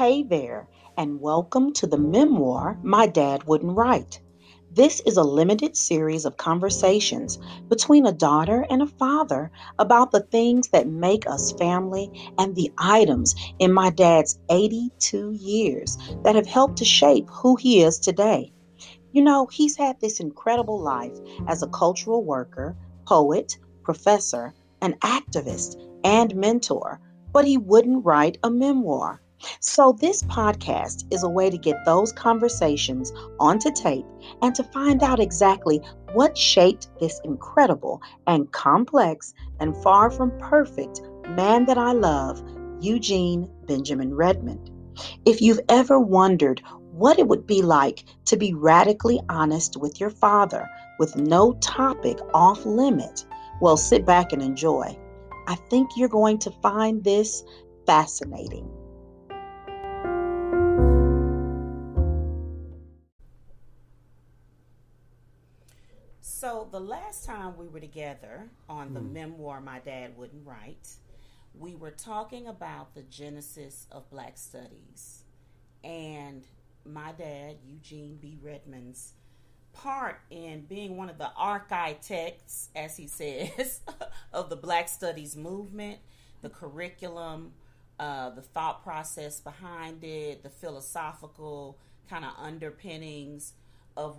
Hey there, and welcome to the memoir My Dad Wouldn't Write. This is a limited series of conversations between a daughter and a father about the things that make us family and the items in my dad's 82 years that have helped to shape who he is today. He's had this incredible life as a cultural worker, poet, professor, an activist, and mentor, but he wouldn't write a memoir. So, this podcast is a way to get those conversations onto tape and to find out exactly what shaped this incredible and complex and far from perfect man that I love, Eugene Benjamin Redmond. If you've ever wondered what it would be like to be radically honest with your father with no topic off limit, well, sit back and enjoy. I think you're going to find this fascinating. So, the last time we were together on the memoir My Dad Wouldn't Write, we were talking about the genesis of Black Studies and my dad, Eugene B. Redmond's part in being one of the architects, as he says, of the Black Studies movement, the curriculum, the thought process behind it, the philosophical kind of underpinnings of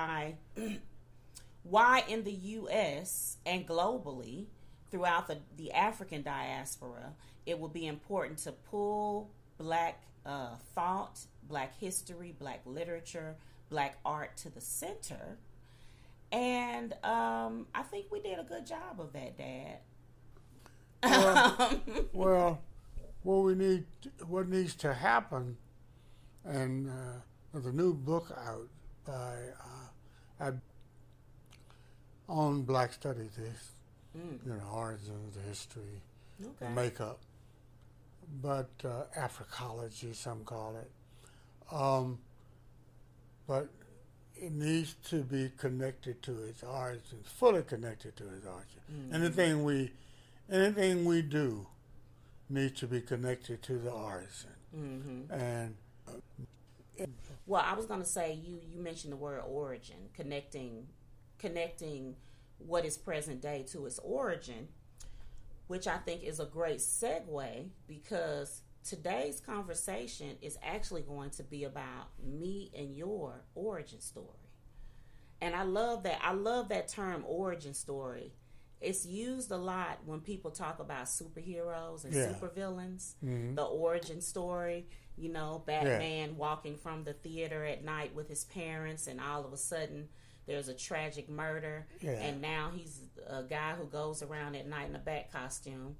why in the U.S. and globally throughout the African diaspora, it will be important to pull Black thought, Black history, Black literature, Black art to the center. And I think we did a good job of that, Dad. Well, well, what needs to happen, and there's a new book out by on Black Studies, origins, the history, the makeup, but Africology, some call it. But it needs to be connected to its origins, fully connected to its origins. Anything we do needs to be connected to the origin. And well, I was going to say you mentioned the word origin, connecting what is present day to its origin, which I think is a great segue because today's conversation is actually going to be about me and your origin story. And I love that. I love that term origin story. It's used a lot when people talk about superheroes and supervillains. The origin story, Batman walking from the theater at night with his parents and all of a sudden there's a tragic murder and now he's a guy who goes around at night in a bat costume.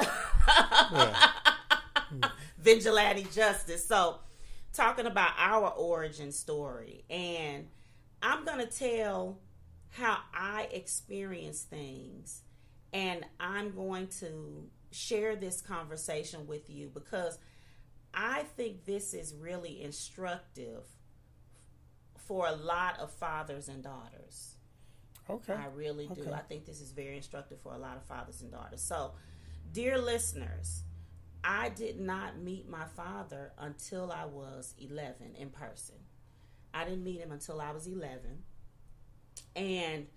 Vigilante justice. So talking about our origin story, and I'm going to tell how I experience things, and I'm going to share this conversation with you because I think this is really instructive for a lot of fathers and daughters. Okay. I really do. I think this is very instructive for a lot of fathers and daughters. So, dear listeners, I did not meet my father until I was 11 in person. I didn't meet him until I was 11. And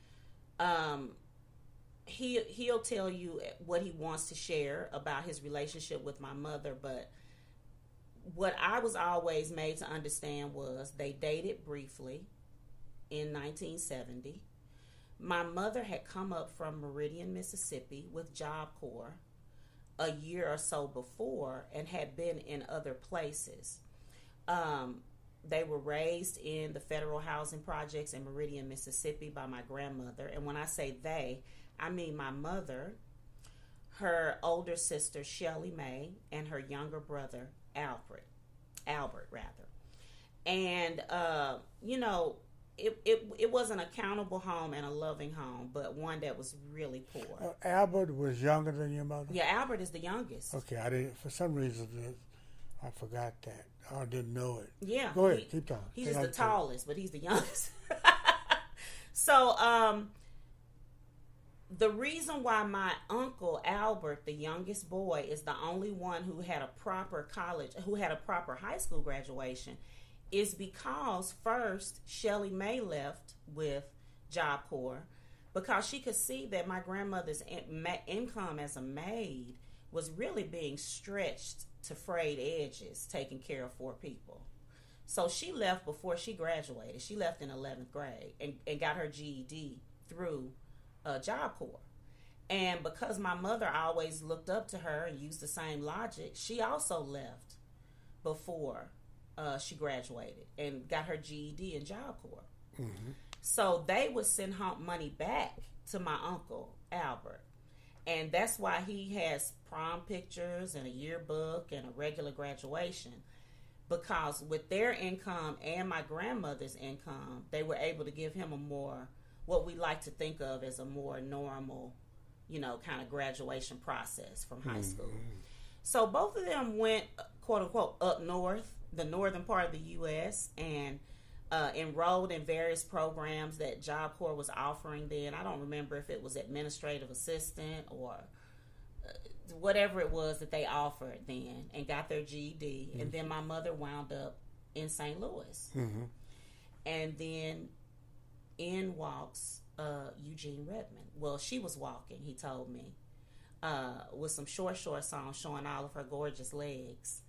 he'll tell you what he wants to share about his relationship with my mother, but what I was always made to understand was they dated briefly in 1970. My mother had come up from Meridian, Mississippi with Job Corps a year or so before and had been in other places. They were raised in the federal housing projects in Meridian, Mississippi by my grandmother. And when I say they, I mean my mother, her older sister, Shelly Mae, and her younger brother, Albert. And, it was an accountable home and a loving home, but one that was really poor. Albert was younger than your mother? Yeah, Albert is the youngest. Okay, I didn't. For some reason, I forgot that. I didn't know it. Yeah. Go ahead, keep talking. He's just the tallest, but he's the youngest. So, the reason why my uncle Albert, the youngest boy, is the only one who had a proper high school graduation is because first Shelly Mae left with Job Corps because she could see that my grandmother's income as a maid was really being stretched to frayed edges, taking care of 4 people. So she left before she graduated. She left in 11th grade and got her GED through Job Corps. And because my mother always looked up to her and used the same logic, she also left before she graduated and got her GED in Job Corps. Mm-hmm. So they would send home money back to my uncle Albert. And that's why he has prom pictures and a yearbook and a regular graduation. Because with their income and my grandmother's income, they were able to give him a more, what we like to think of as a more normal, kind of graduation process from high school. So both of them went, quote unquote, up north, the northern part of the U.S., and enrolled in various programs that Job Corps was offering then. I don't remember if it was administrative assistant or whatever it was that they offered then, and got their GED. Mm-hmm. And then my mother wound up in St. Louis. Mm-hmm. And then in walks Eugene Redmond. Well, she was walking, he told me, with some short shorts on showing all of her gorgeous legs.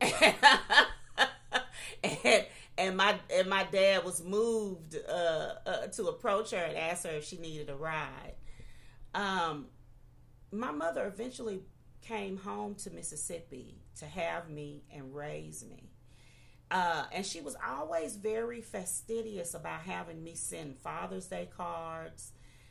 And my dad was moved to approach her and ask her if she needed a ride. My mother eventually came home to Mississippi to have me and raise me. And she was always very fastidious about having me send Father's Day cards.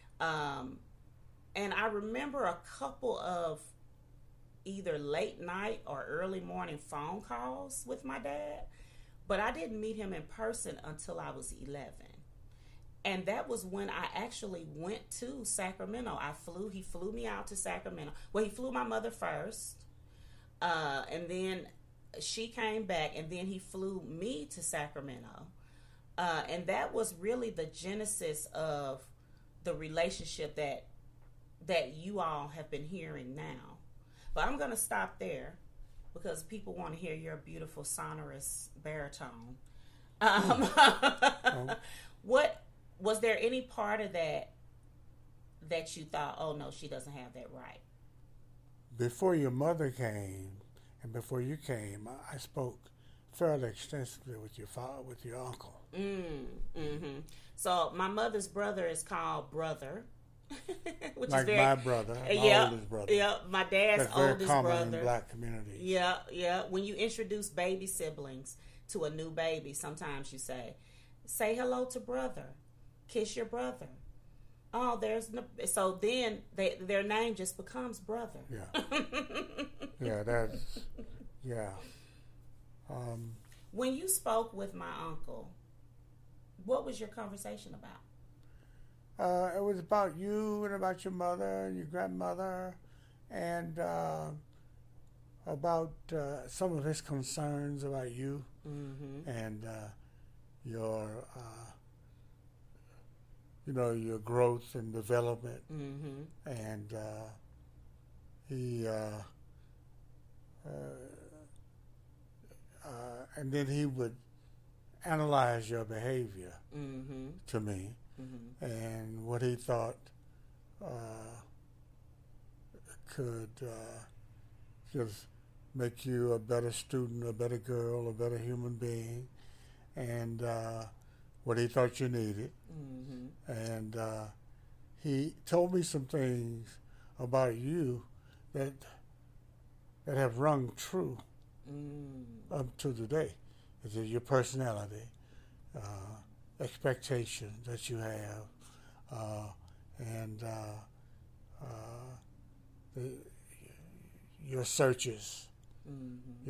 And I remember a couple of either late night or early morning phone calls with my dad. But I didn't meet him in person until I was 11. And that was when I actually went to Sacramento. He flew me out to Sacramento. Well, he flew my mother first. And then she came back, and then he flew me to Sacramento. And that was really the genesis of the relationship that you all have been hearing now. But I'm going to stop there because people want to hear your beautiful sonorous baritone. What was there any part of that you thought, oh no, she doesn't have that right? Before your mother came and before you came, I spoke fairly extensively with your father, with your uncle. Mm-hmm. So my mother's brother is called Brother. Which like is very, my brother, my oldest brother. Yeah, my dad's That's oldest very common brother. In black communities. Yeah. When you introduce baby siblings to a new baby, sometimes you say hello to brother, kiss your brother. Oh, there's no. So then their name just becomes Brother. Yeah. Yeah. When you spoke with my uncle, what was your conversation about? It was about you and about your mother and your grandmother, and about some of his concerns about you, mm-hmm. and your your growth and development, mm-hmm. and and then he would analyze your behavior, mm-hmm. to me. Mm-hmm. And what he thought could just make you a better student, a better girl, a better human being, and what he thought you needed. Mm-hmm. And he told me some things about you that have rung true up to today. It's your personality, expectations that you have, and your searches, mm-hmm.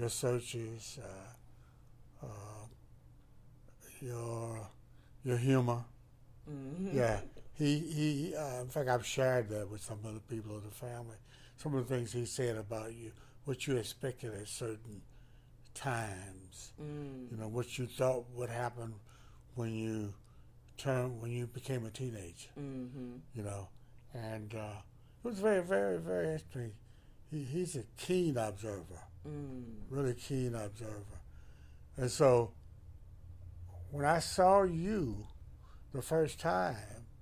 Your humor. Mm-hmm. Yeah, he in fact, I've shared that with some other people of the family. Some of the things he said about you, what you expected at certain times, what you thought would happen when you became a teenager, mm-hmm. And it was very, very, very interesting. He's a keen observer, really keen observer. And so when I saw you the first time,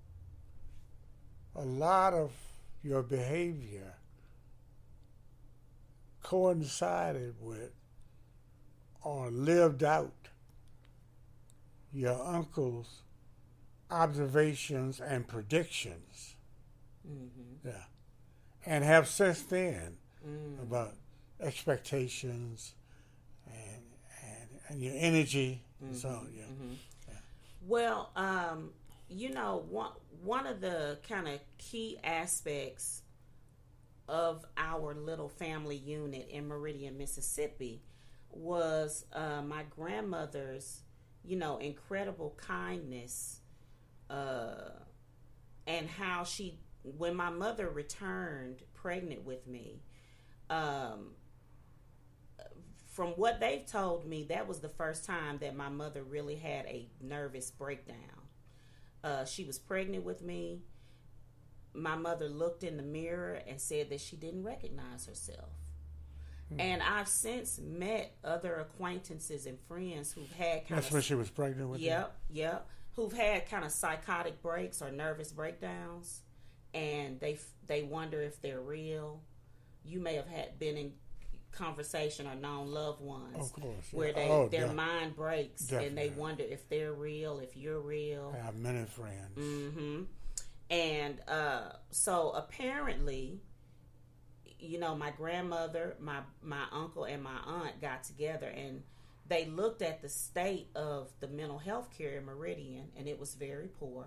a lot of your behavior coincided with or lived out your uncle's observations and predictions. Yeah. And have since then about expectations and your energy and so on. Yeah. Yeah. Well, one of the kind of key aspects of our little family unit in Meridian, Mississippi was my grandmother's, incredible kindness and how she, when my mother returned pregnant with me, from what they've told me, that was the first time that my mother really had a nervous breakdown. She was pregnant with me. My mother looked in the mirror and said that she didn't recognize herself. And I've since met other acquaintances and friends who've had kind That's when she was pregnant with you? Yep. Who've had kind of psychotic breaks or nervous breakdowns, and they wonder if they're real. You may have been in conversation or known loved ones, of course, yeah. where their mind breaks definitely. And they wonder if they're real, if you're real. I have many friends. And so apparently, my grandmother, my uncle, and my aunt got together and they looked at the state of the mental health care in Meridian, and it was very poor.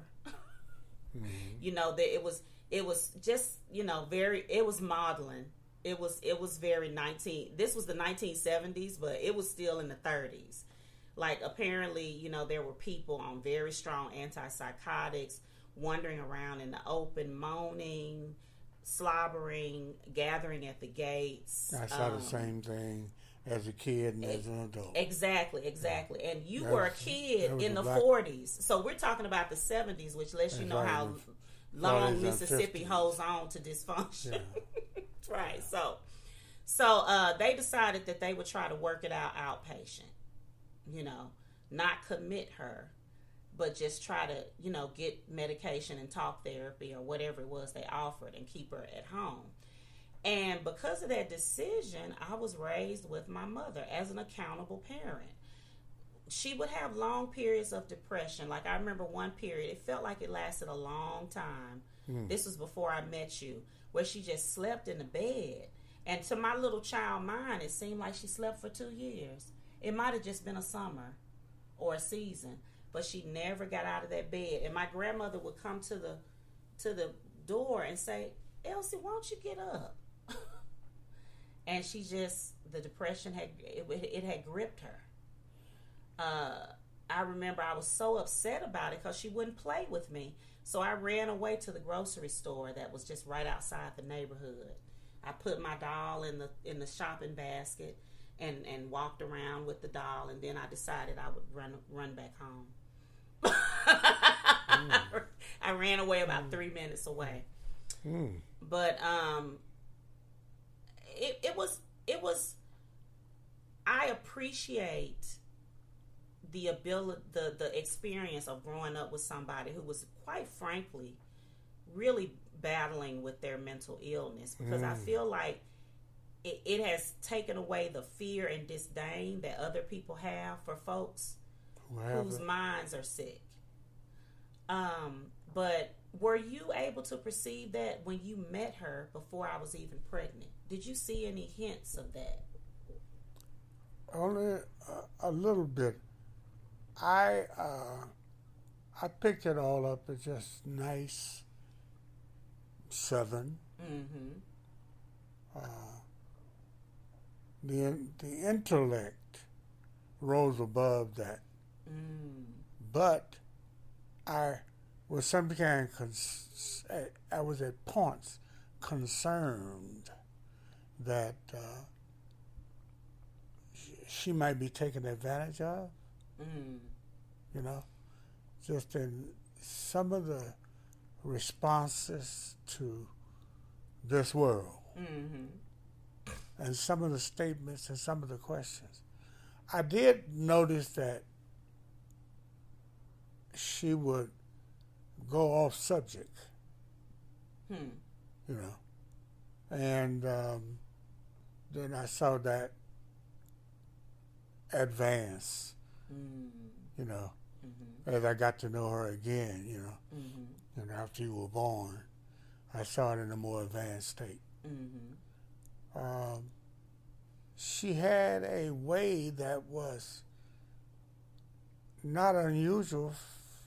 That it was just it was modeling. It was very this was the 1970s, but it was still in the 30s. Like apparently, there were people on very strong antipsychotics wandering around in the open, moaning, slobbering, gathering at the gates. I saw the same thing as a kid and as an adult. Exactly. And you were a kid in the 40s. So we're talking about the 70s, which lets you know how long Mississippi holds on to dysfunction. Yeah. Right. So they decided that they would try to work it out outpatient. Not commit her, but just try to, get medication and talk therapy or whatever it was they offered and keep her at home. And because of that decision, I was raised with my mother as an accountable parent. She would have long periods of depression. Like I remember one period, it felt like it lasted a long time. This was before I met you, where she just slept in the bed. And to my little child mind, it seemed like she slept for 2 years. It might have just been a summer or a season, but she never got out of that bed. And my grandmother would come to the door and say, "Elsie, why don't you get up?" And the depression had gripped her. I remember I was so upset about it because she wouldn't play with me. So I ran away to the grocery store that was just right outside the neighborhood. I put my doll in the shopping basket and walked around with the doll, and then I decided I would run back home. I ran away about 3 minutes away. But it was I appreciate the ability, the experience of growing up with somebody who was, quite frankly, really battling with their mental illness, because I feel like it has taken away the fear and disdain that other people have for folks whose minds are sick. But were you able to perceive that when you met her before I was even pregnant? Did you see any hints of that? Only a little bit. I picked it all up as just nice Southern. The intellect rose above that, but I was sometimes I was at points concerned that she might be taken advantage of. Just in some of the responses to this world. Mm-hmm. And some of the statements and some of the questions. I did notice that she would go off subject, you know. And then I saw that advance, you know, as I got to know her again, you know. And after you were born, I saw it in a more advanced state. She had a way that was not unusual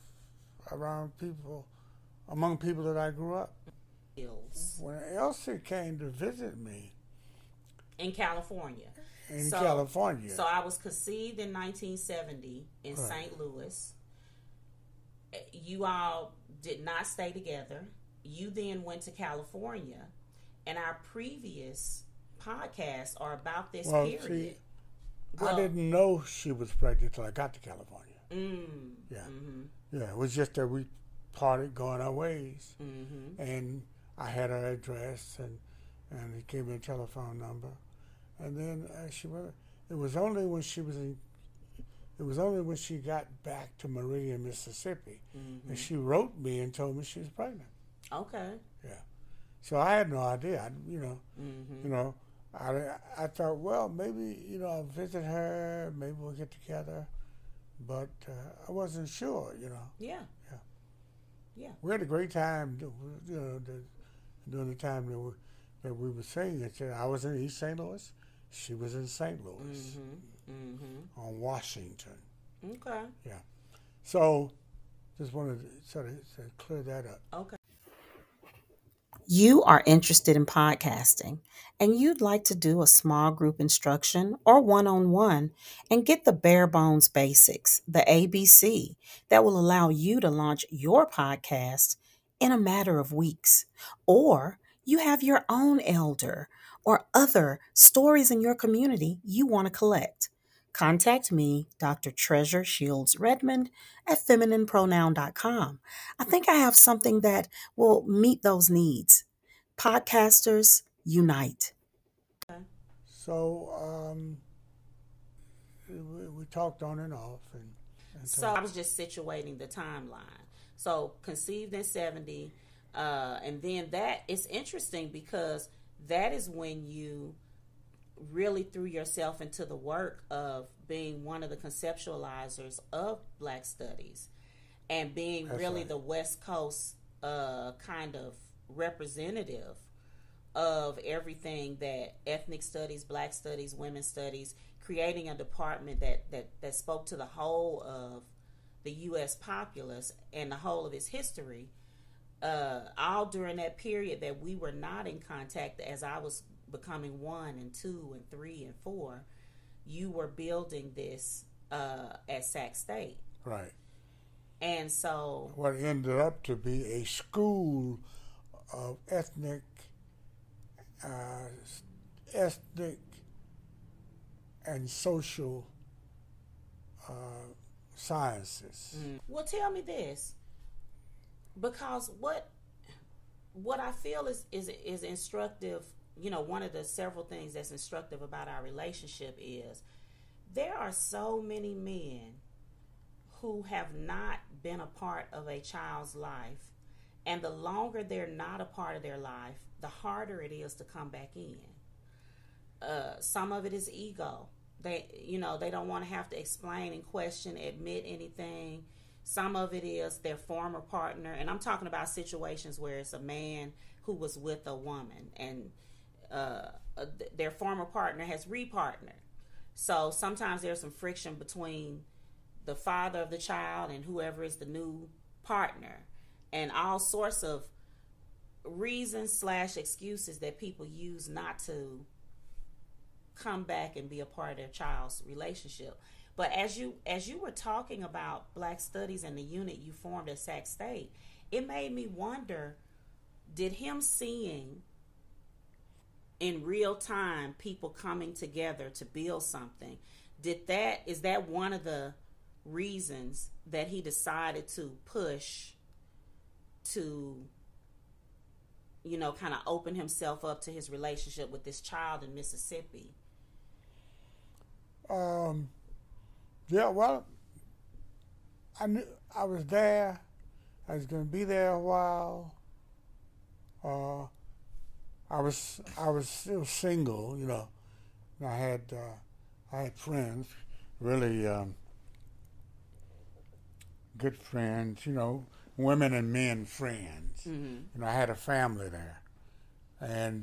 among people that I grew up. When Elsie came to visit me in California. California. So I was conceived in 1970 in Right. St. Louis. You all did not stay together. You then went to California, and our previous podcasts are about this period. See, I didn't know she was pregnant until I got to California. Yeah, it was just that we parted going our ways, and I had her address and it gave me a telephone number, and then it was only when she got back to Meridian, Mississippi, and she wrote me and told me she was pregnant. Okay. Yeah. So I had no idea. I thought, well, maybe I'll visit her, maybe we'll get together, but I wasn't sure. Yeah. We had a great time, during the time that we were singing. I was in East St. Louis. She was in St. Louis on Washington. Okay. Yeah. So just wanted to sort of clear that up. Okay. You are interested in podcasting and you'd like to do a small group instruction or one-on-one and get the bare bones basics, the ABC, that will allow you to launch your podcast in a matter of weeks. Or you have your own elder or other stories in your community you want to collect. Contact me, Dr. Treasure Shields Redmond, at femininepronoun.com. I think I have something that will meet those needs. Podcasters unite. So we talked on and off. So I was just situating the timeline. So conceived in 70, and then that is interesting because that is when you really threw yourself into the work of being one of the conceptualizers of Black Studies and being That's really right. the West Coast kind of representative of everything that ethnic studies, Black studies, women's studies, creating a department that spoke to the whole of the U.S. populace and the whole of its history, all during that period that we were not in contact. As I was becoming 1 and 2 and 3 and 4, you were building this at Sac State. Right. And so what ended up to be a school of ethnic and social sciences. Well, tell me this, because what I feel is instructive. One of the several things that's instructive about our relationship is there are so many men who have not been a part of a child's life, and the longer they're not a part of their life, the harder it is to come back in. Some of it is ego. They don't want to have to explain and question, admit anything. Some of it is their former partner, and I'm talking about situations where it's a man who was with a woman, and their former partner has repartnered. So sometimes there's some friction between the father of the child and whoever is the new partner, and all sorts of reasons / excuses that people use not to come back and be a part of their child's relationship. But as you were talking about Black Studies and the unit you formed at Sac State, it made me wonder, did him seeing in real time people coming together to build something, is that one of the reasons that he decided to push to, you know, kind of open himself up to his relationship with this child in Mississippi? Yeah, well, I knew I was there. I was going to be there a while. I was still single, you know. And I had friends, really good friends, you know, women and men friends. Mm-hmm. You know, I had a family there, and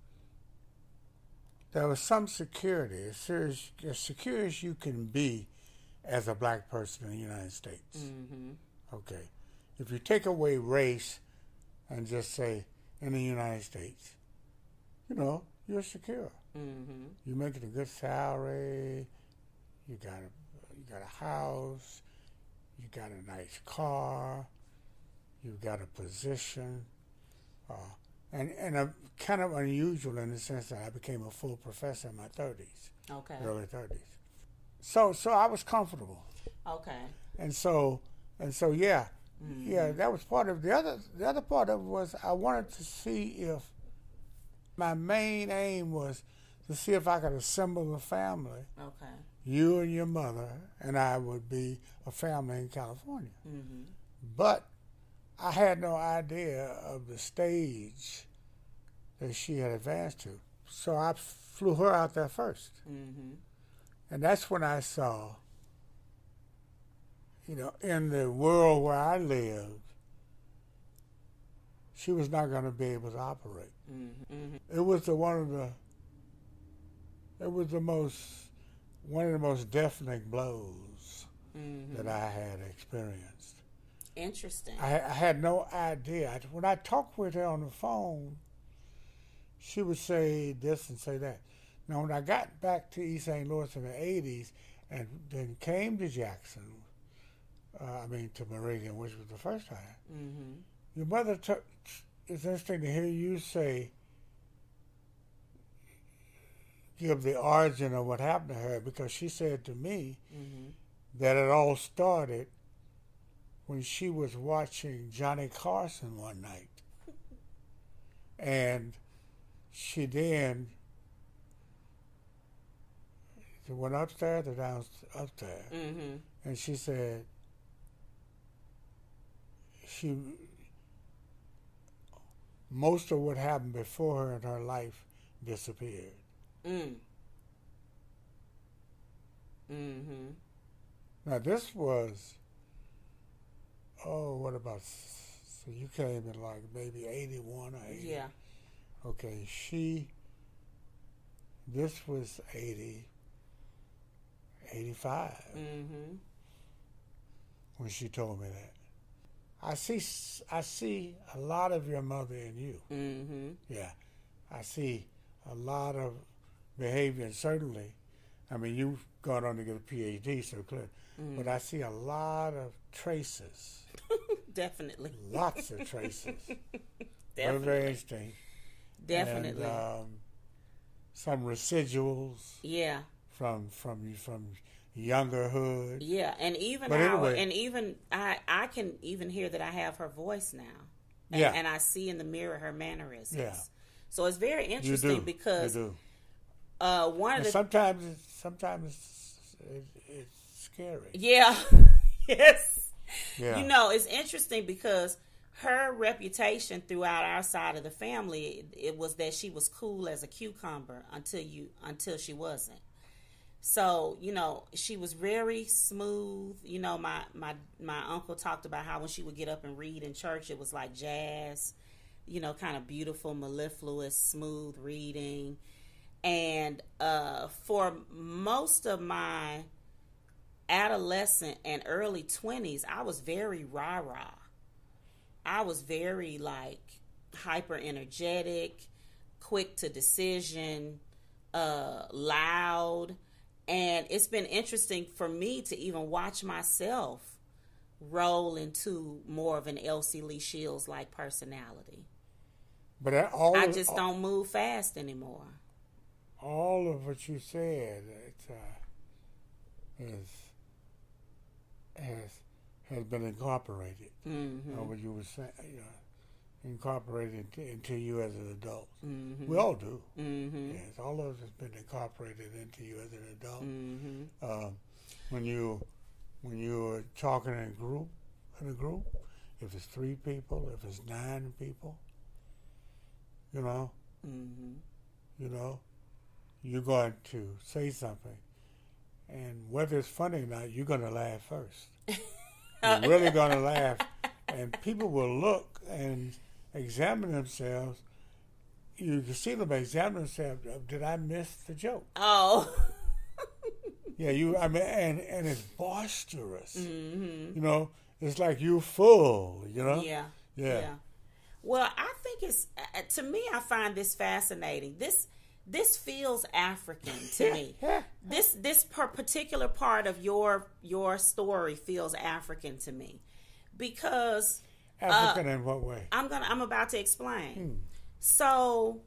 there was some security, as secure as you can be as a black person in the United States. Mm-hmm. Okay, if you take away race and just say in the United States, you know, you're secure. Mm-hmm. You're making a good salary. You got a house. You got a nice car. You got a position, and I'm kind of unusual in the sense that I became a full professor in my 30s, Okay. early 30s. So I was comfortable, Okay. and so yeah, Mm-hmm. yeah. That was part of the other part of it was I wanted to see if my main aim was to see if I could assemble a family. Okay. You and your mother and I would be a family in California. Mm-hmm. But I had no idea of the stage that she had advanced to. So I flew her out there first. Mm-hmm. And that's when I saw, you know, in the world where I lived, she was not going to be able to operate. Mm-hmm. It was one of the most deafening blows Mm-hmm. that I had experienced. Interesting. I had no idea. When I talked with her on the phone, she would say this and say that. Now, when I got back to East St. Louis in the 80s and then came to Jackson, to Meridian, which was the first time, Mm-hmm. your mother it's interesting to hear you give the origin of what happened to her, because she said to me Mm-hmm. that it all started when she was watching Johnny Carson one night. And she then went upstairs or upstairs. Mm-hmm. And she said most of what happened before her in her life disappeared. Mm. Mm-hmm. Now this was, what about, so you came in like maybe 81 or 80. Yeah. Okay, this was 80, 85 Mm-hmm. when she told me that. I see a lot of your mother in you. Mm-hmm. Yeah, I see a lot of behavior, and certainly, I mean, you've gone on to get a PhD, so clear. Mm-hmm. But I see a lot of traces. Definitely. Lots of traces. Definitely. Very interesting. Definitely. And some residuals. Yeah. From youngerhood. Yeah, and even But anyway, I can even hear that I have her voice now. And, yeah. And I see in the mirror her mannerisms. Yeah. So it's very interesting because you do. One of the sometimes it's scary. Yeah. Yes. Yeah. You know, it's interesting because her reputation throughout our side of the family, it was that she was cool as a cucumber until she wasn't. So, you know, she was very smooth. You know, my uncle talked about how when she would get up and read in church, it was like jazz, you know, kind of beautiful, mellifluous, smooth reading. And for most of my adolescent and early 20s, I was very rah-rah. I was very, like, hyper energetic, quick to decision, loud. And it's been interesting for me to even watch myself roll into more of an Elsie Lee Shields-like personality. But I just don't move fast anymore. All of what you has been incorporated. Mm-hmm. What you were saying, incorporated into you as an adult. Mm-hmm. We all do. Mm-hmm. Yes, all of us has been incorporated into you as an adult. Mm-hmm. When you're talking in a group, if it's 3 people, if it's 9 people, Mm-hmm. You're going to say something, and whether it's funny or not, you're going to laugh first. You're really going to laugh, and people will look and examine themselves. You can see them examine themselves. Did I miss the joke? Oh. Yeah, and it's boisterous. Mm-hmm. It's like you're full. Yeah. Well, I think it's to me. I find this fascinating. This feels African to me. This particular part of your story feels African to me, because African in what way? I'm about to explain. So,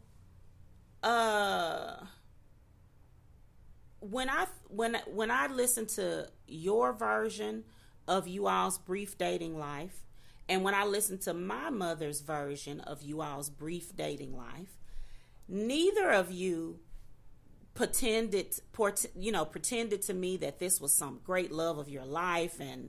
when I listen to your version of you all's brief dating life, and when I listen to my mother's version of you all's brief dating life, neither of you pretended to me that this was some great love of your life, and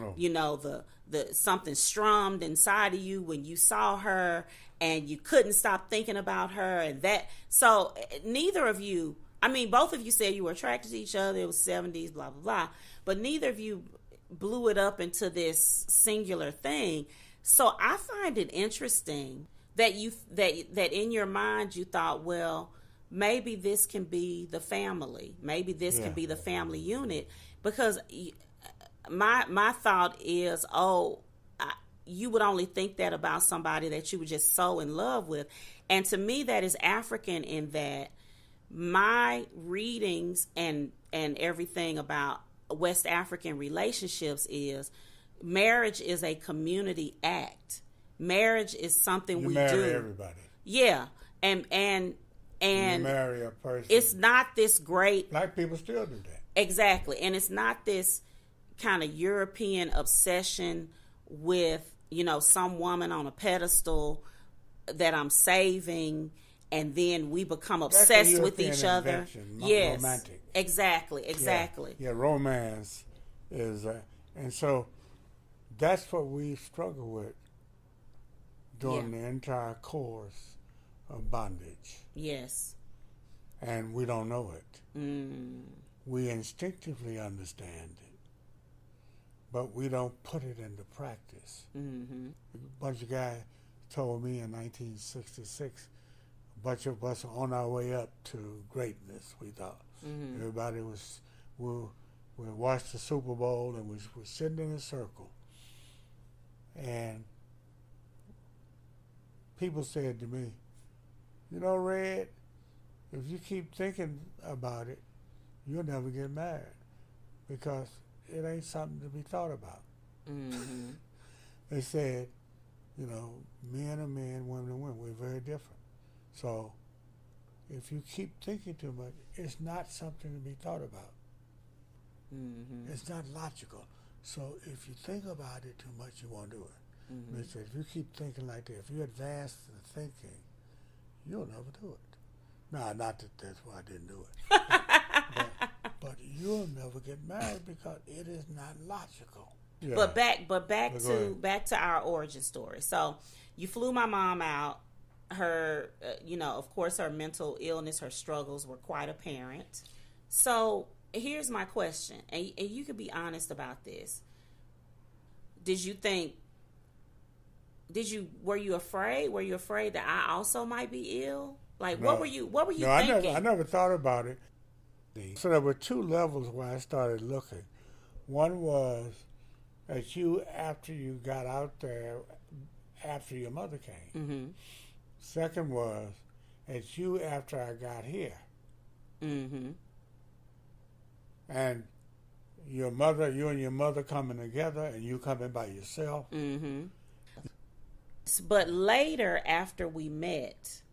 the something strummed inside of you when you saw her and you couldn't stop thinking about her, and that. So neither of you, I mean, both of you said you were attracted to each other. It was 70s, blah blah blah, but neither of you blew it up into this singular thing. So I find it interesting that that in your mind you thought, well, maybe this can be the family. Maybe this can be the family unit, because my thought is, you would only think that about somebody that you were just so in love with. And to me, that is African, in that my readings and everything about West African relationships is marriage is a community act. Marriage is something we marry do. Everybody. Yeah, and you marry a person. It's not this great. Black people still do that. Exactly, and it's not this kind of European obsession with some woman on a pedestal that I'm saving, and then we become obsessed with each other. Yes, romantic. Exactly. Yeah, romance is, and so that's what we struggle with during the entire course of bondage. Yes. And we don't know it. We instinctively understand it, but we don't put it into practice. A bunch of guys told me in 1966, a bunch of us on our way up to greatness, we thought. Everybody we watched the Super Bowl, and we were sitting in a circle. And people said to me, Red, if you keep thinking about it, you'll never get married, because it ain't something to be thought about. They said, men are men, women are women. We're very different. So if you keep thinking too much, it's not something to be thought about. It's not logical. So if you think about it too much, you won't do it. They said, if you keep thinking like that, if you advance the thinking, you'll never do it. No, not that that's why I didn't do it. but you'll never get married because it is not logical. Yeah. But back to our origin story. So you flew my mom out. Her, of course, her mental illness, her struggles were quite apparent. So here's my question, and you could be honest about this. Were you afraid? Were you afraid that I also might be ill? Like, no. What were you thinking? I never thought about it. So there were 2 levels where I started looking. One was at you after you got out there, after your mother came. Second was at you after I got here. And you and your mother coming together, and you coming by yourself. But later, after we met,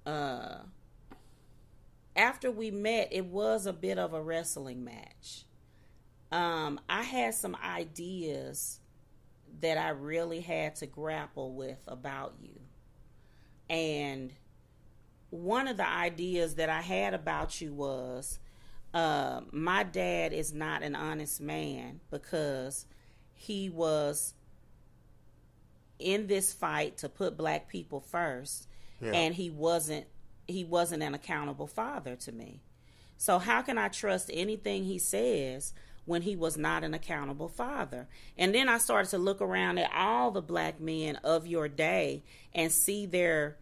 it was a bit of a wrestling match. I had some ideas that I really had to grapple with about you. And one of the ideas that I had about you was, my dad is not an honest man because he was in this fight to put black people first, and he wasn't an accountable father to me. So how can I trust anything he says when he was not an accountable father? And then I started to look around at all the black men of your day and see their,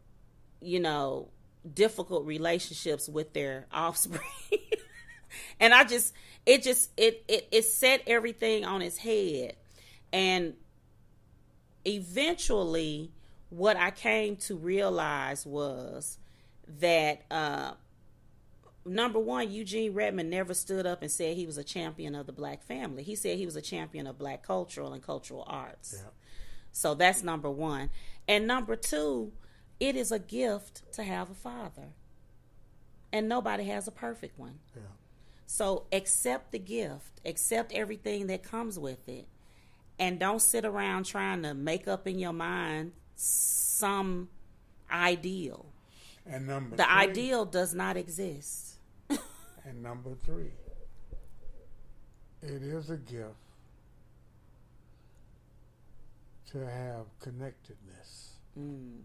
difficult relationships with their offspring. And it set everything on its head. And eventually what I came to realize was that, number one, Eugene Redmond never stood up and said he was a champion of the black family. He said he was a champion of black cultural and cultural arts. Yeah. So that's number one. And number two, it is a gift to have a father. And nobody has a perfect one. Yeah. So accept the gift, accept everything that comes with it, and don't sit around trying to make up in your mind some ideal. And number the three, ideal does not exist. And number three, it is a gift to have connectedness. Mm.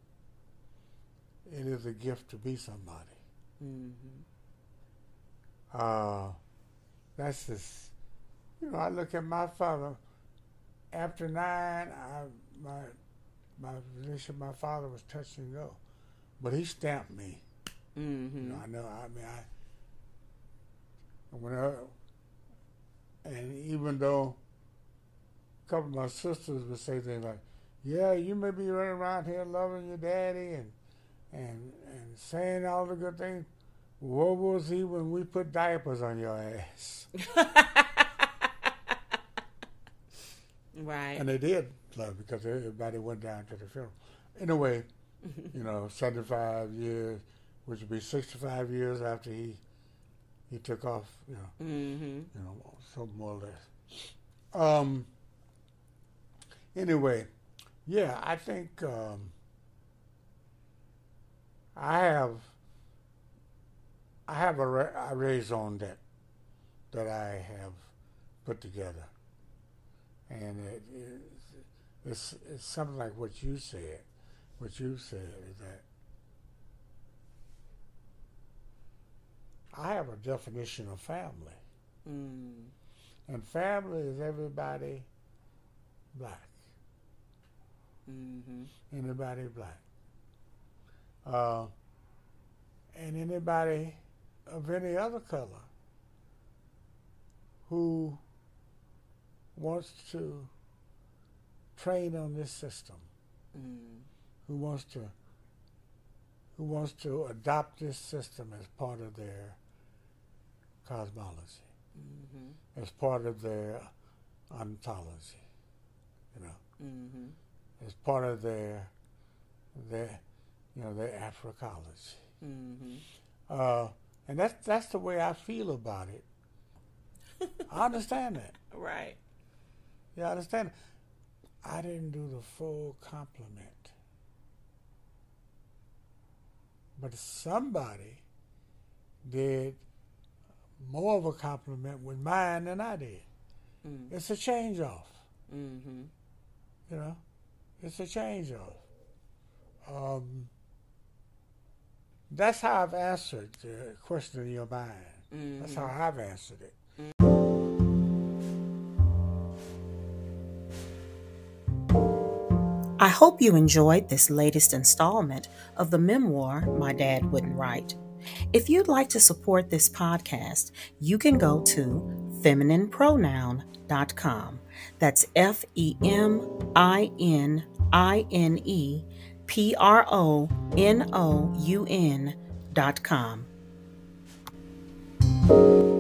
It is a gift to be somebody. Mm-hmm. That's just, I look at my father. After 9, my relationship with my father was touch and go. But he stamped me. Mm-hmm. And even though a couple of my sisters would say things like, yeah, you may be running around here loving your daddy and saying all the good things. What was he when we put diapers on your ass? Right. And they did love because everybody went down to the funeral. Anyway, 75 years, which would be 65 years after he took off, so more or less. Anyway, yeah, I think I have a raison that I have put together, and it's something like what you said. What you said is that I have a definition of family, and family is everybody black. Mm-hmm. Anybody black, and anybody of any other color who wants to train on this system, who wants to adopt this system as part of their cosmology, as part of their ontology, as part of their Africology. And that's the way I feel about it. I understand that. Right. Yeah, I understand. I didn't do the full compliment. But somebody did more of a compliment with mine than I did. It's a change off. It's a change off. That's how I've answered the question in your mind. That's how I've answered it. I hope you enjoyed this latest installment of the memoir, My Dad Wouldn't Write. If you'd like to support this podcast, you can go to femininepronoun.com. That's FEMININEPRONOUN.com.